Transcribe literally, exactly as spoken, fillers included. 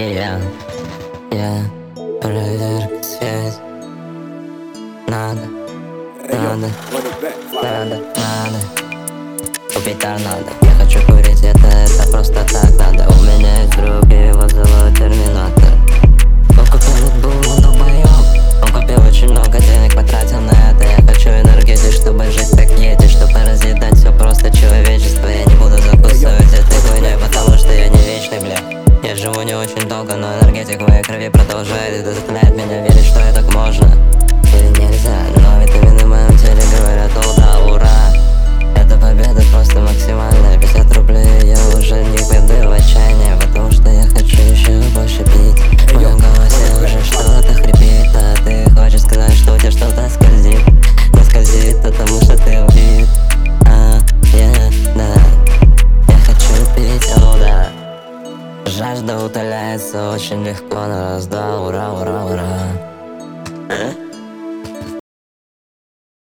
И я, я проверка связь. Надо, надо, надо, надо купить торнадо. Я хочу курить, это, это просто так надо. У меня есть друг, и его зовут Терминатор. Он купил Red Bull, он долбоёб. Он купил очень много денег, потратил на это. Я хочу энергетик, чтобы жить как едешь, чтобы разъедать все просто человечество. Я не буду закусывать этой хуйней, потому что я не вечный, бля. Я живу не очень долго, но энергетик в моей крови продолжает и заставляет меня верить, что и так можно. Или нельзя, но витамины в моем теле говорят: о да, ура. Это победа просто максимальная. Пятьдесят рублей, я уже не пойду в отчаяние, потому что я хочу еще больше пить. В моем голосе уже что-то хрипит, а ты хочешь сказать, что у тебя что-то скользит. Но скользит, потому что ты убит. А, yeah, да. Я хочу пить, о да. Жажда утоляется очень легко на раз-два, ура,